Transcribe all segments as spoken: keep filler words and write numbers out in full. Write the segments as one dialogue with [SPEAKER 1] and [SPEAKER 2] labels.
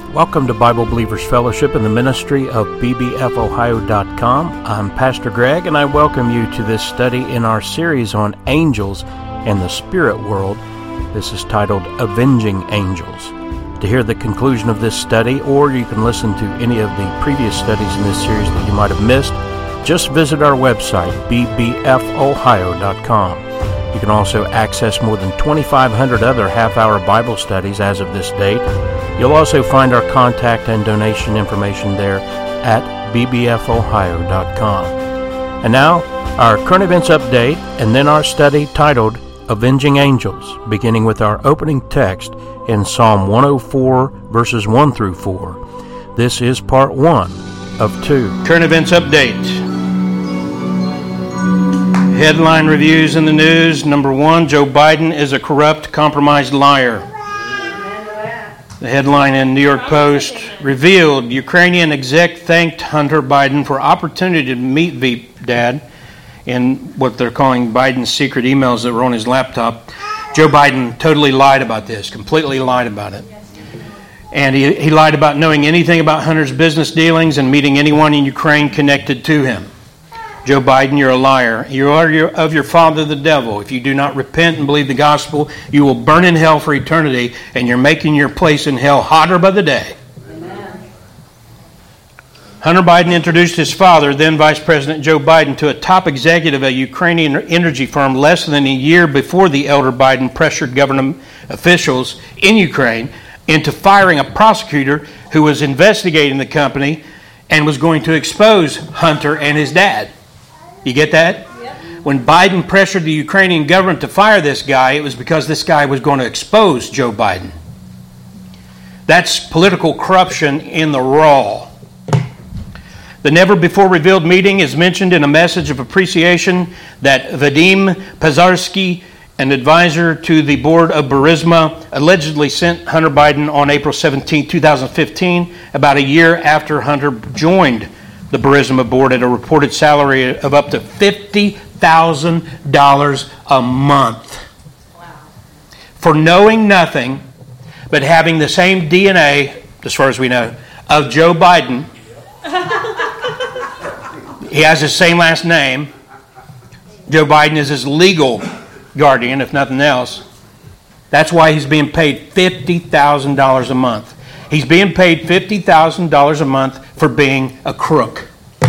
[SPEAKER 1] Welcome to Bible Believers Fellowship in the ministry of B B F Ohio dot com. I'm Pastor Greg, and I welcome you to this study in our series on angels and the spirit world. This is titled Avenging Angels. To hear the conclusion of this study, or you can listen to any of the previous studies in this series that you might have missed, just visit our website, B B F Ohio dot com. You can also access more than twenty-five hundred other half-hour Bible studies as of this date. You'll also find our contact and donation information there at B B F Ohio dot com. And now, our current events update, and then our study titled Avenging Angels, beginning with our opening text in Psalm one oh four, verses one through four. This is part one of two. Current events update. Headline reviews in the news. Number one, Joe Biden is a corrupt, compromised liar. The headline in New York Post revealed Ukrainian exec thanked Hunter Biden for opportunity to meet Veep Dad in what they're calling Biden's secret emails that were on his laptop. Joe Biden totally lied about this, completely lied about it. And he, he lied about knowing anything about Hunter's business dealings and meeting anyone in Ukraine connected to him. Joe Biden, you're a liar. You are your, of your father, the devil. If you do not repent and believe the gospel, you will burn in hell for eternity, and you're making your place in hell hotter by the day. Amen. Hunter Biden introduced his father, then Vice President Joe Biden, to a top executive at a Ukrainian energy firm less than a year before the elder Biden pressured government officials in Ukraine into firing a prosecutor who was investigating the company and was going to expose Hunter and his dad. You get that? Yep. When Biden pressured the Ukrainian government to fire this guy, it was because this guy was going to expose Joe Biden. That's political corruption in the raw. The never-before-revealed meeting is mentioned in a message of appreciation that Vadim Pazarsky, an advisor to the board of Burisma, allegedly sent Hunter Biden on April seventeenth, twenty fifteen, about a year after Hunter joined the Burisma board at a reported salary of up to fifty thousand dollars a month. Wow. For knowing nothing but having the same D N A, as far as we know, of Joe Biden. He has the same last name. Joe Biden is his legal guardian, if nothing else. That's why he's being paid fifty thousand dollars a month. He's being paid fifty thousand dollars a month for being a crook.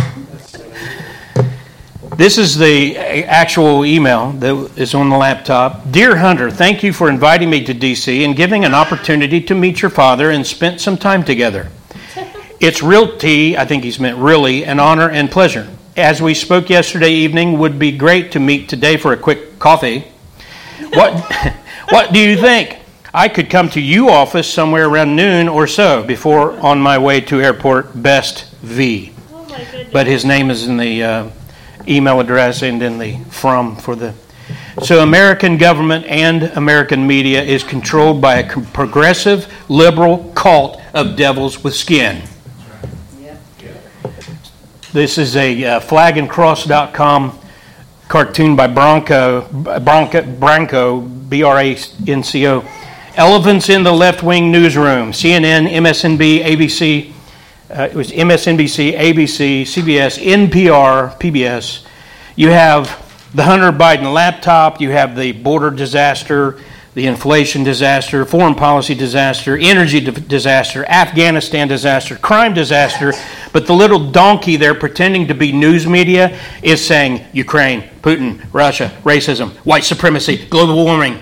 [SPEAKER 1] This is the actual email that is on the laptop. Dear Hunter, thank you for inviting me to D C and giving an opportunity to meet your father and spend some time together. It's realty, I think he's meant really, an honor and pleasure. As we spoke yesterday evening, would be great to meet today for a quick coffee. What, what do you think? I could come to you office somewhere around noon or so before on my way to airport Best V. Oh my goodness. But his name is in the uh, email address and in the from for the. So American government and American media is controlled by a progressive liberal cult of devils with skin. Yeah. This is a uh, flag and cross dot com cartoon by Bronco, Bronco, Branco, B R A N C O. Elephants in the left-wing newsroom. C N N, M S N B, A B C. Uh, it was M S N B C, A B C, C B S, N P R, P B S. You have the Hunter Biden laptop. You have the border disaster, the inflation disaster, foreign policy disaster, energy di- disaster, Afghanistan disaster, crime disaster. But the little donkey there pretending to be news media is saying Ukraine, Putin, Russia, racism, white supremacy, global warming.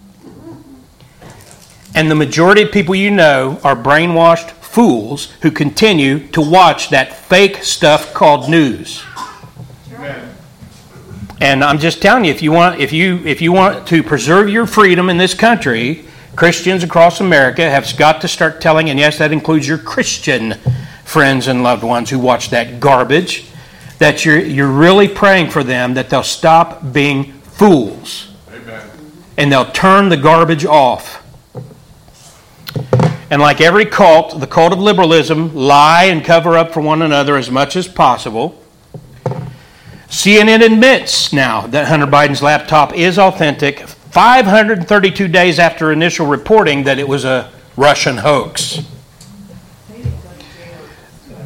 [SPEAKER 1] And the majority of people you know are brainwashed fools who continue to watch that fake stuff called news. Amen. And I'm just telling you, if you want, if you if you want to preserve your freedom in this country, Christians across America have got to start telling, and yes, that includes your Christian friends and loved ones who watch that garbage, that you're you're really praying for them that they'll stop being fools. Amen. And they'll turn the garbage off. And like every cult, the cult of liberalism, lie and cover up for one another as much as possible. C N N admits now that Hunter Biden's laptop is authentic five hundred thirty-two days after initial reporting that it was a Russian hoax.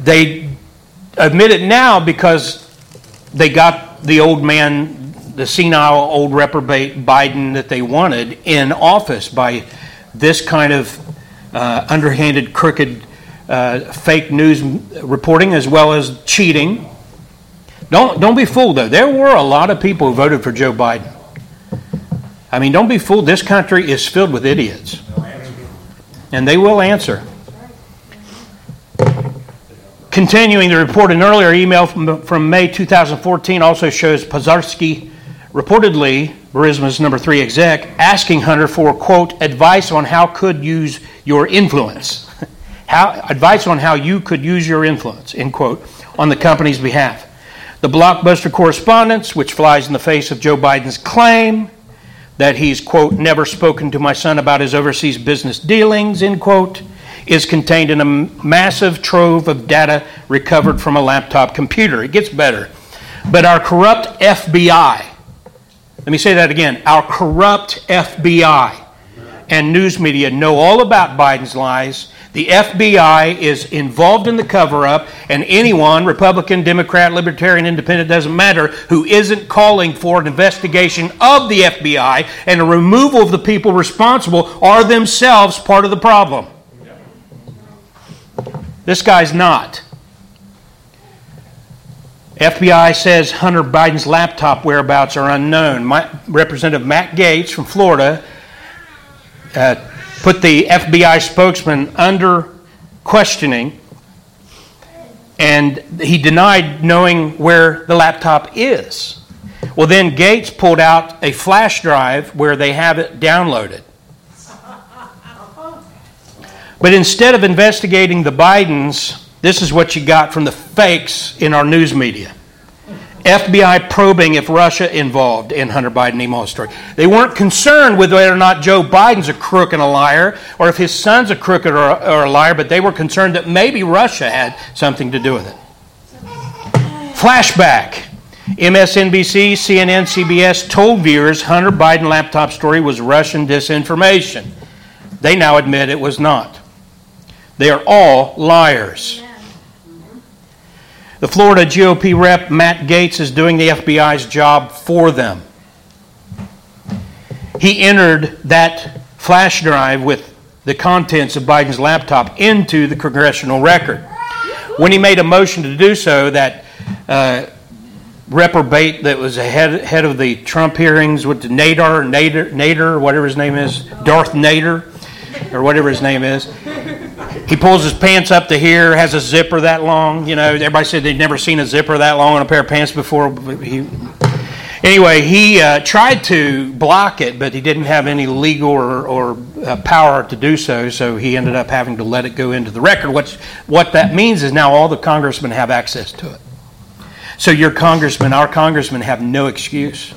[SPEAKER 1] They admit it now because they got the old man, the senile old reprobate Biden that they wanted in office by this kind of uh, underhanded, crooked, uh, fake news reporting as well as cheating. Don't don't be fooled, though. There were a lot of people who voted for Joe Biden. I mean, don't be fooled. This country is filled with idiots. And they will answer. Continuing the report, an earlier email from, from May two thousand fourteen also shows Pozarski, reportedly Burisma's number three exec, asking Hunter for, quote, advice on how could use your influence. how Advice on how you could use your influence, end quote, on the company's behalf. The blockbuster correspondence, which flies in the face of Joe Biden's claim that he's, quote, never spoken to my son about his overseas business dealings, end quote, is contained in a massive trove of data recovered from a laptop computer. It gets better. But our corrupt F B I, let me say that again, our corrupt F B I and news media know all about Biden's lies. The F B I is involved in the cover-up, and anyone, Republican, Democrat, Libertarian, Independent, doesn't matter, who isn't calling for an investigation of the F B I and a removal of the people responsible are themselves part of the problem. This guy's not. F B I says Hunter Biden's laptop whereabouts are unknown. My, Representative Matt Gaetz from Florida uh, put the F B I spokesman under questioning, and he denied knowing where the laptop is. Well, then Gaetz pulled out a flash drive where they have it downloaded. But instead of investigating the Bidens, this is what you got from the fakes in our news media. F B I probing if Russia involved in Hunter Biden email story. They weren't concerned with whether or not Joe Biden's a crook and a liar, or if his son's a crook or a, or a liar, but they were concerned that maybe Russia had something to do with it. Flashback. M S N B C, C N N, C B S told viewers Hunter Biden laptop story was Russian disinformation. They now admit it was not. They are all liars. The Florida G O P rep Matt Gaetz is doing the F B I's job for them. He entered that flash drive with the contents of Biden's laptop into the congressional record. When he made a motion to do so, that uh, reprobate that was ahead, head of the Trump hearings with the Nader, Nader, Nader, whatever his name is, Darth Nader, or whatever his name is. He pulls his pants up to here, has a zipper that long. You know, everybody said they'd never seen a zipper that long on a pair of pants before. He, anyway, he uh, tried to block it, but he didn't have any legal or, or uh, power to do so, so he ended up having to let it go into the record. What's, what that means is now all the congressmen have access to it. So your congressmen, our congressmen, have no excuse.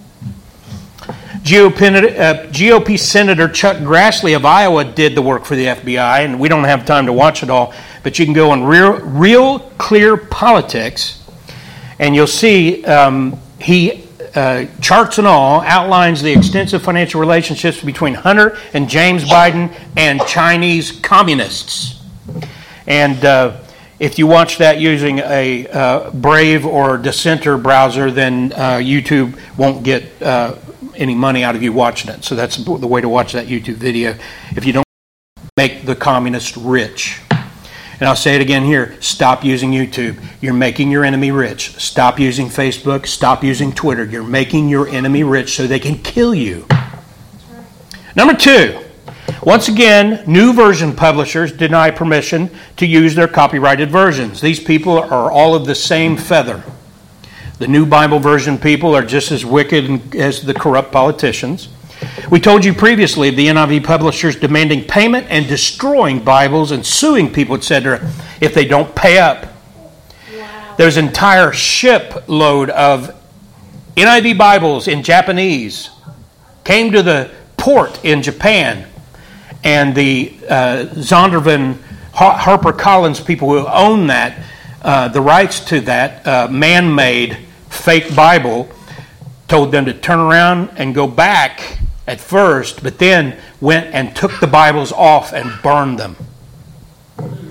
[SPEAKER 1] G O P, uh, G O P Senator Chuck Grassley of Iowa did the work for the F B I, and we don't have time to watch it all, but you can go on Real, Real Clear Politics, and you'll see um, he, uh, charts and all, outlines the extensive financial relationships between Hunter and James Biden and Chinese communists. And uh, if you watch that using a uh, Brave or Dissenter browser, then uh, YouTube won't get uh, any money out of you watching it. So that's the way to watch that YouTube video if you don't make the communists rich. And I'll say it again here, stop using YouTube. You're making your enemy rich. Stop using Facebook. Stop using Twitter. You're making your enemy rich so they can kill you. Number two, once again, new version publishers deny permission to use their copyrighted versions. These people are all of the same feather. The New Bible Version people are just as wicked as the corrupt politicians. We told you previously of the N I V publishers demanding payment and destroying Bibles and suing people, et cetera, if they don't pay up. Wow. There's an entire shipload of N I V Bibles in Japanese came to the port in Japan, and the uh, Zondervan HarperCollins people who own that, uh, the rights to that uh, man-made fake Bible, told them to turn around and go back at first, but then went and took the Bibles off and burned them.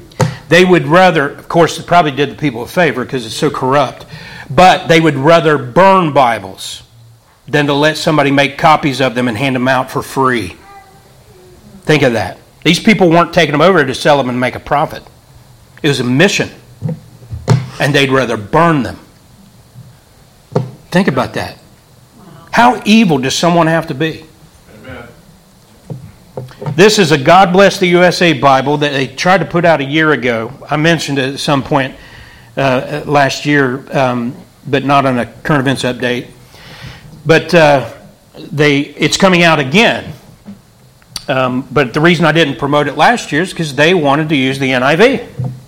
[SPEAKER 1] They would rather, of course, it probably did the people a favor because it's so corrupt, but they would rather burn Bibles than to let somebody make copies of them and hand them out for free. Think of that. These people weren't taking them over to sell them and make a profit. It was a mission. And they'd rather burn them. Think about that. How evil does someone have to be?
[SPEAKER 2] Amen.
[SPEAKER 1] This is a God Bless the U S A Bible that they tried to put out a year ago. I mentioned it at some point uh, last year, um, but not on a current events update. But uh, they it's coming out again. Um, but the reason I didn't promote it last year is because they wanted to use the N I V.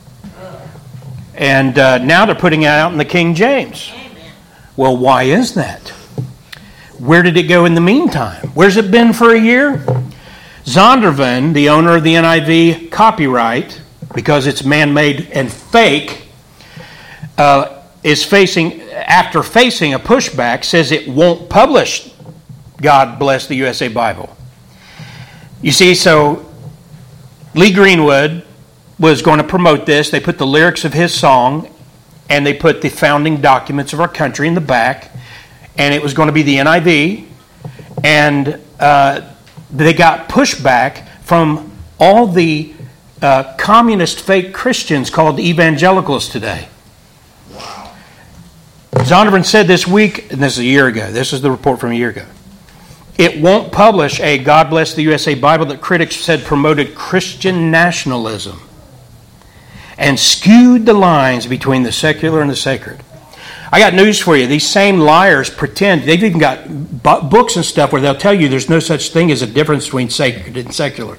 [SPEAKER 1] And uh, now they're putting it out in the King James. Well, why is that? Where did it go in the meantime? Where's it been for a year? Zondervan, the owner of the N I V copyright, because it's man-made and fake, uh, is facing, after facing a pushback, says it won't publish God Bless the U S A Bible. You see, so Lee Greenwood was going to promote this. They put the lyrics of his song and they put the founding documents of our country in the back, and it was going to be the N I V, and uh, they got pushback from all the uh, communist fake Christians called evangelicals today.
[SPEAKER 2] Wow.
[SPEAKER 1] Zondervan said this week, and this is a year ago, this is the report from a year ago, it won't publish a God Bless the U S A Bible that critics said promoted Christian nationalism and skewed the lines between the secular and the sacred. I got news for you. These same liars pretend, they've even got bu- books and stuff where they'll tell you there's no such thing as a difference between sacred and secular.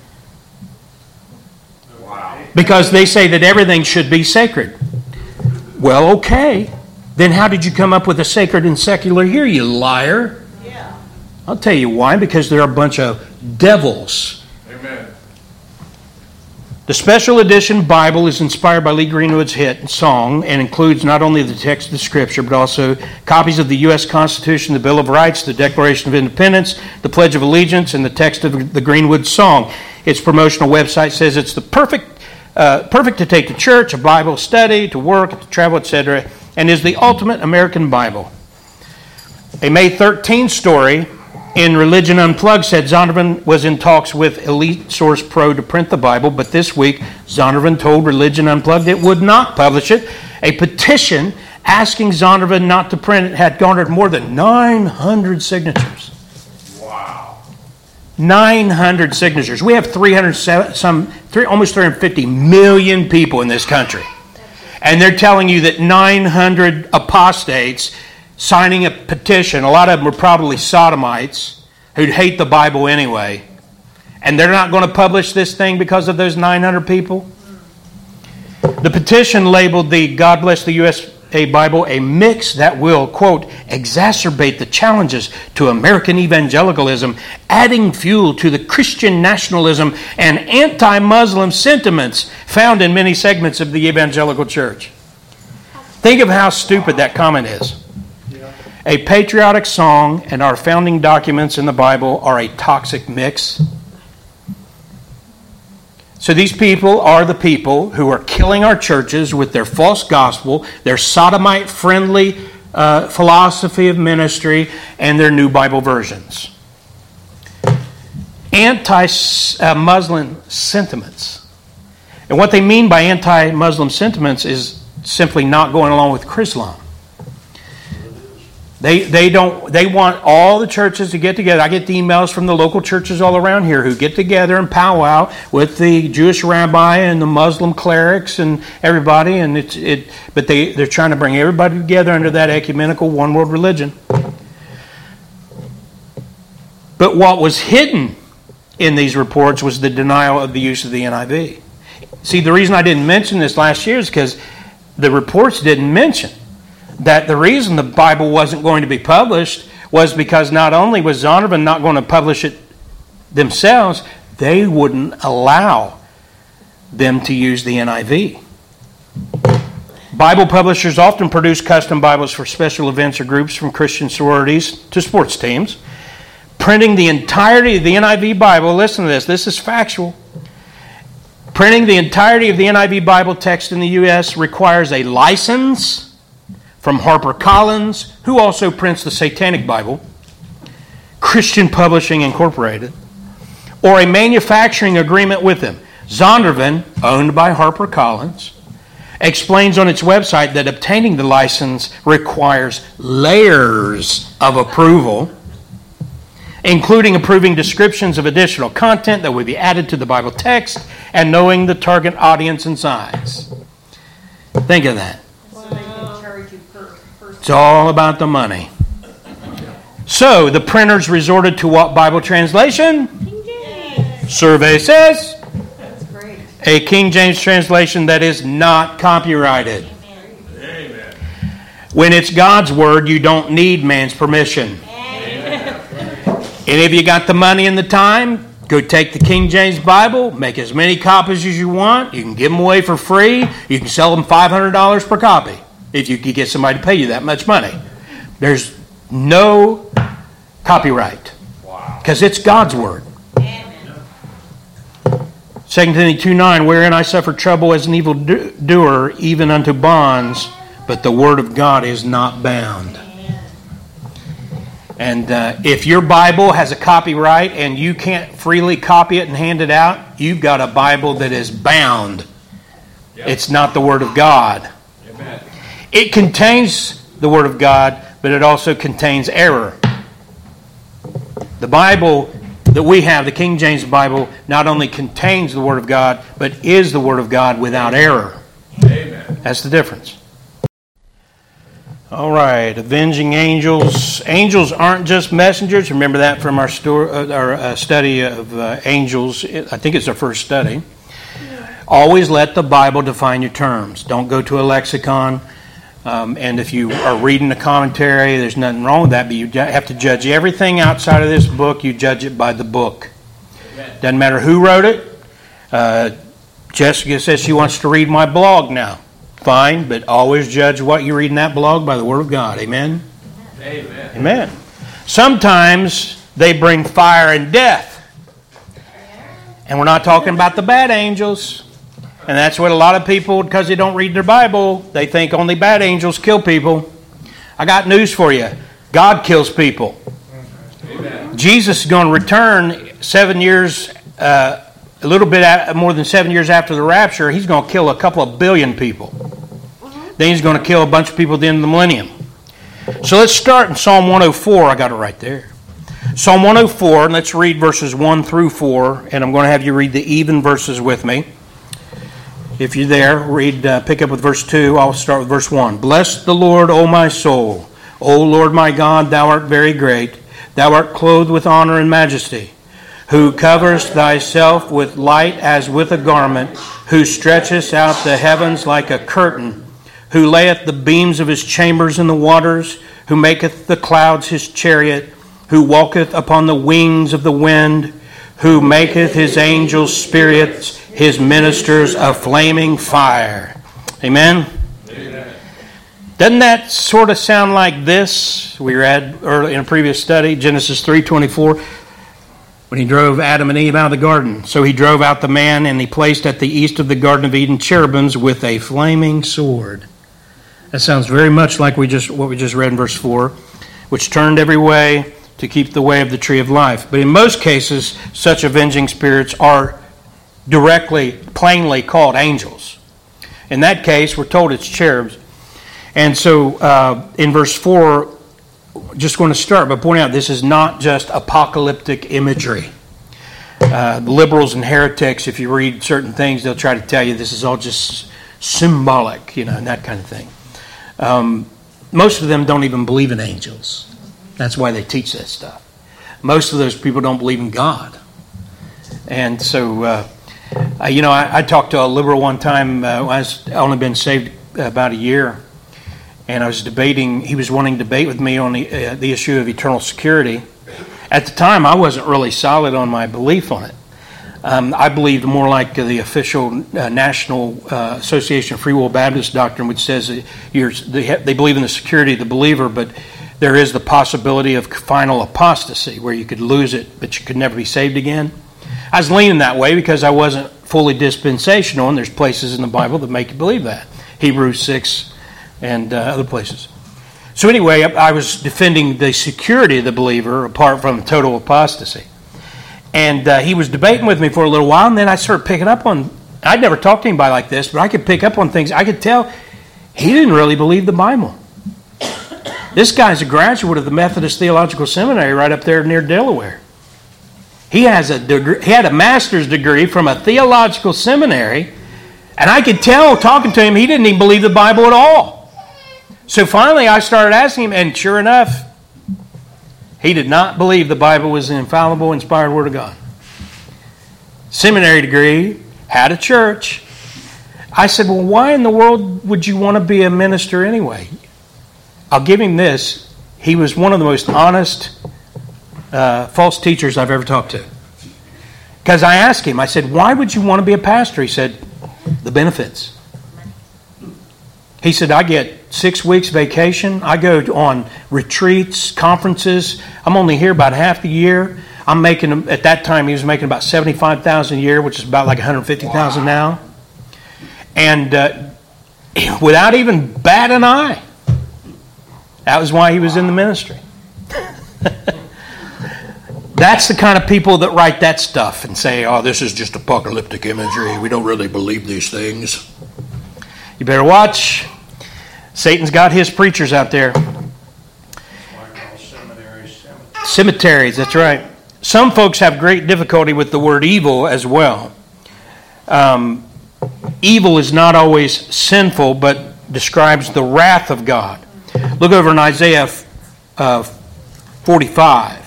[SPEAKER 2] Wow.
[SPEAKER 1] Because they say that everything should be sacred. Well, okay. Then how did you come up with a sacred and secular here, you liar?
[SPEAKER 3] Yeah.
[SPEAKER 1] I'll tell you why. Because they're a bunch of devils.
[SPEAKER 2] Amen.
[SPEAKER 1] The special edition Bible is inspired by Lee Greenwood's hit song and includes not only the text of the Scripture, but also copies of the U S Constitution, the Bill of Rights, the Declaration of Independence, the Pledge of Allegiance, and the text of the Greenwood song. Its promotional website says it's the perfect, uh, perfect to take to church, a Bible study, to work, to travel, et cetera, and is the ultimate American Bible. A May thirteenth story in Religion Unplugged said Zondervan was in talks with Elite Source Pro to print the Bible, but this week Zondervan told Religion Unplugged it would not publish it. A petition asking Zondervan not to print it had garnered more than nine hundred signatures.
[SPEAKER 2] Wow.
[SPEAKER 1] nine hundred signatures. We have three hundred some three, almost three hundred fifty million people in this country. And they're telling you that nine hundred apostates signing a petition, a lot of them were probably sodomites who'd hate the Bible anyway, and they're not going to publish this thing because of those nine hundred people? The petition labeled the God Bless the U S A Bible a mix that will, quote, exacerbate the challenges to American evangelicalism, adding fuel to the Christian nationalism and anti-Muslim sentiments found in many segments of the evangelical church. Think of how stupid that comment is. A patriotic song and our founding documents in the Bible are a toxic mix. So these people are the people who are killing our churches with their false gospel, their sodomite-friendly uh, philosophy of ministry, and their new Bible versions. Anti-Muslim sentiments. And what they mean by anti-Muslim sentiments is simply not going along with Chrislam. They they don't they want all the churches to get together. I get the emails from the local churches all around here who get together and powwow with the Jewish rabbi and the Muslim clerics and everybody, and it's it. But they they're trying to bring everybody together under that ecumenical one world religion. But what was hidden in these reports was the denial of the use of the N I V. See, the reason I didn't mention this last year is because the reports didn't mention that the reason the Bible wasn't going to be published was because not only was Zondervan not going to publish it themselves, they wouldn't allow them to use the N I V. Bible publishers often produce custom Bibles for special events or groups, from Christian sororities to sports teams. Printing the entirety of the N I V Bible, listen to this, this is factual, Printing the entirety of the N I V Bible text in the U S requires a license from HarperCollins, who also prints the Satanic Bible, Christian Publishing Incorporated, or a manufacturing agreement with them. Zondervan, owned by HarperCollins, explains on its website that obtaining the license requires layers of approval, including approving descriptions of additional content that would be added to the Bible text and knowing the target audience and size. Think of that. It's all about the money. So, the printers resorted to what Bible translation?
[SPEAKER 3] King James.
[SPEAKER 1] Survey says
[SPEAKER 3] That's great.
[SPEAKER 1] a King James translation that is not copyrighted.
[SPEAKER 2] Amen.
[SPEAKER 1] When it's God's word, you don't need man's permission. And if you got the money and the time, go take the King James Bible, make as many copies as you want. You can give them away for free. You can sell them five hundred dollars per copy if you could get somebody to pay you that much money. There's no copyright because it's God's word. Second Timothy two nine, wherein I suffer trouble as an evil doer, even unto bonds, but the word of God is not bound. And uh, if your Bible has a copyright and you can't freely copy it and hand it out, you've got a Bible that is bound. Yep. It's not the Word of God.
[SPEAKER 2] Amen.
[SPEAKER 1] It contains the Word of God, but it also contains error. The Bible that we have, the King James Bible, not only contains the Word of God, but is the Word of God without error.
[SPEAKER 2] Amen.
[SPEAKER 1] That's the difference. All right, avenging angels. Angels aren't just messengers. Remember that from our, story, uh, our uh, study of uh, angels. I think it's our first study. Always let the Bible define your terms. Don't go to a lexicon. Um, and if you are reading a commentary, there's nothing wrong with that, but you have to judge everything outside of this book. You judge it by the book. Amen. Doesn't matter who wrote it. Uh, Jessica says she wants to read my blog now. Fine, but always judge what you read in that blog by the Word of God. Amen?
[SPEAKER 2] Amen.
[SPEAKER 1] Amen. Sometimes they bring fire and death. And we're not talking about the bad angels. And that's what a lot of people, because they don't read their Bible, they think only bad angels kill people. I got news for you. God kills people. Amen. Jesus is going to return seven years, uh, a little bit more than seven years after the rapture. He's going to kill a couple of billion people. Then he's going to kill a bunch of people at the end of the millennium. So let's start in Psalm one oh four. I got it right there. Psalm one oh four, and let's read verses one through four, and I'm going to have you read the even verses with me. If you're there, read. Uh, pick up with verse two. I'll start with verse one. Bless the Lord, O my soul. O Lord my God, thou art very great. Thou art clothed with honor and majesty, who coverest thyself with light as with a garment, who stretchest out the heavens like a curtain, who layeth the beams of his chambers in the waters, who maketh the clouds his chariot, who walketh upon the wings of the wind, who maketh his angels spirits, his ministers a flaming fire. Amen? Amen. Doesn't that sort of sound like this? We read early in a previous study, Genesis three twenty-four, when he drove Adam and Eve out of the garden. So he drove out the man, and he placed at the east of the Garden of Eden cherubims with a flaming sword. That sounds very much like we just what we just read in verse four, which turned every way to keep the way of the tree of life. But in most cases, such avenging spirits are directly, plainly called angels. In that case, we're told it's cherubs. And so uh, in verse four, just going to start by pointing out this is not just apocalyptic imagery. Uh, liberals and heretics, if you read certain things, they'll try to tell you this is all just symbolic, you know, and that kind of thing. Um, most of them don't even believe in angels. That's why they teach that stuff. Most of those people don't believe in God. And so, uh, uh, you know, I, I talked to a liberal one time. Uh, I was only been saved about a year. And I was debating, he was wanting to debate with me on the, uh, the issue of eternal security. At the time, I wasn't really solid on my belief on it. Um, I believed more like the official uh, National uh, Association of Free Will Baptist doctrine, which says that you're, they, ha- they believe in the security of the believer, but there is the possibility of final apostasy where you could lose it, but you could never be saved again. I was leaning that way because I wasn't fully dispensational, and there's places in the Bible that make you believe that. Hebrews six and uh, other places. So anyway, I was defending the security of the believer apart from total apostasy. And uh, he was debating with me for a little while, and then I started picking up on, I'd never talked to anybody like this, but I could pick up on things. I could tell he didn't really believe the Bible. This guy's a graduate of the Methodist Theological Seminary right up there near Delaware. He has a degree, he had a master's degree from a theological seminary, and I could tell talking to him he didn't even believe the Bible at all. So finally I started asking him, and sure enough, he did not believe the Bible was the infallible, inspired Word of God. Seminary degree, had a church. I said, well, why in the world would you want to be a minister anyway? I'll give him this. He was one of the most honest uh, false teachers I've ever talked to. Because I asked him, I said, why would you want to be a pastor? He said, the benefits. He said, I get six weeks vacation. I go on retreats, conferences. I'm only here about half the year. I'm making, at that time, he was making about seventy-five thousand dollars a year, which is about like one hundred fifty thousand dollars now. And uh, without even bat an eye. That was why he was in the ministry. That's the kind of people that write that stuff and say, oh, this is just apocalyptic imagery. We don't really believe these things. You better watch. Satan's got his preachers out there.
[SPEAKER 2] Cemeteries,
[SPEAKER 1] cemeteries, that's right. Some folks have great difficulty with the word evil as well. Um, evil is not always sinful, but describes the wrath of God. Look over in Isaiah uh, forty-five.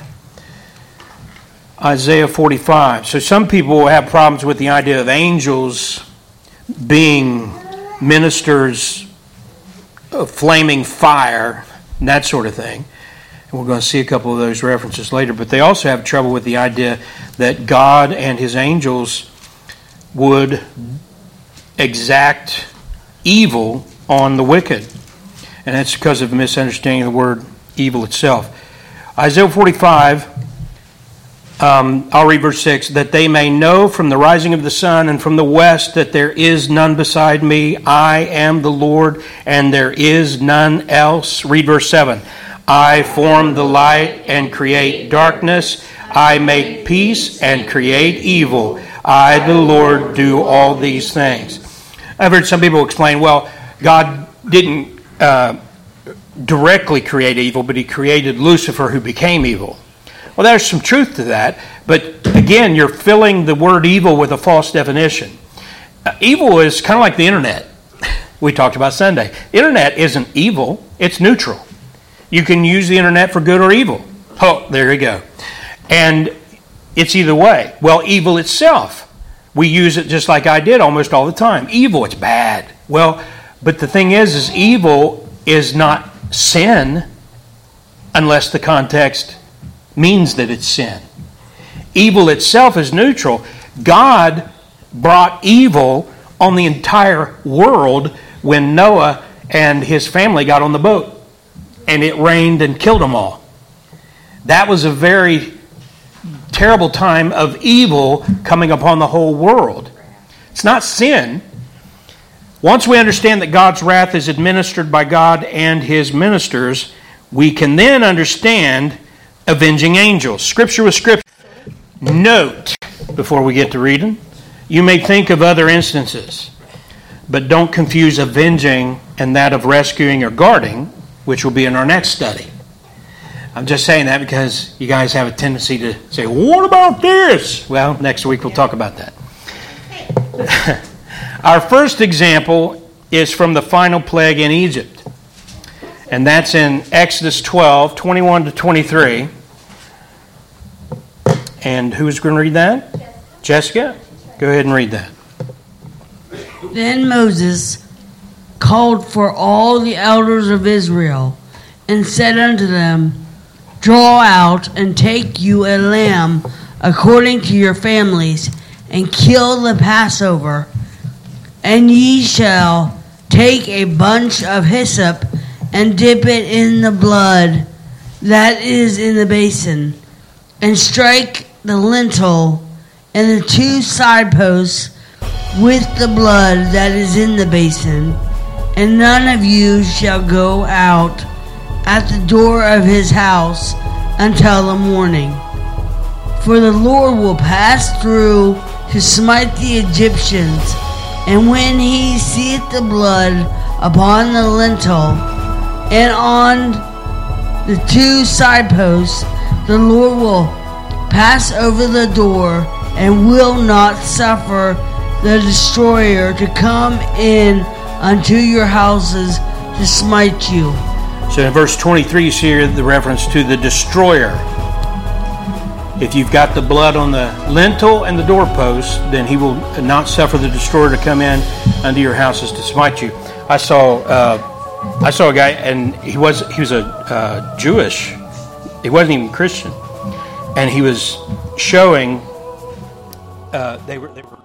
[SPEAKER 1] Isaiah forty-five. So some people have problems with the idea of angels being ministers of flaming fire and that sort of thing. And we're going to see a couple of those references later. But they also have trouble with the idea that God and his angels would exact evil on the wicked. And that's because of a misunderstanding of the word evil itself. Isaiah forty-five, um, I'll read verse six. That they may know from the rising of the sun and from the west that there is none beside me. I am the Lord, and there is none else. Read verse seven. I form the light and create darkness. I make peace and create evil. I, the Lord, do all these things. I've heard some people explain, well, God didn't uh, directly create evil, but he created Lucifer, who became evil. Well, there's some truth to that, but again, you're filling the word evil with a false definition. Uh, evil is kind of like the internet. We talked about Sunday. The internet isn't evil, it's neutral. You can use the internet for good or evil. Oh, there you go. And it's either way. Well, evil itself, we use it just like I did almost all the time. Evil, it's bad. Well, but the thing is, is evil is not sin unless the context means that it's sin. Evil itself is neutral. God brought evil on the entire world when Noah and his family got on the boat. And it rained and killed them all. That was a very terrible time of evil coming upon the whole world. It's not sin. Once we understand that God's wrath is administered by God and his ministers, we can then understand avenging angels. Scripture with Scripture. Note, before we get to reading, you may think of other instances, but don't confuse avenging and that of rescuing or guarding, which will be in our next study. I'm just saying that because you guys have a tendency to say, what about this? Well, next week we'll talk about that. Our first example is from the final plague in Egypt. And that's in Exodus twelve, twenty-one to twenty-three. And who's going to read that? Jessica? Go ahead and read that.
[SPEAKER 4] Then Moses called for all the elders of Israel, and said unto them, Draw out and take you a lamb according to your families, and kill the Passover. And ye shall take a bunch of hyssop, and dip it in the blood that is in the basin, and strike the lintel and the two side posts with the blood that is in the basin, and none of you shall go out at the door of his house until the morning. For the Lord will pass through to smite the Egyptians, and when he seeth the blood upon the lintel and on the two side posts, the Lord will pass over the door and will not suffer the destroyer to come in unto your houses to smite you.
[SPEAKER 1] So in verse twenty-three, you see here the reference to the destroyer. If you've got the blood on the lintel and the doorpost, then he will not suffer the destroyer to come in unto your houses to smite you. I saw uh, I saw a guy, and he was he was a uh, Jewish. He wasn't even Christian, and he was showing. Uh, they were they were.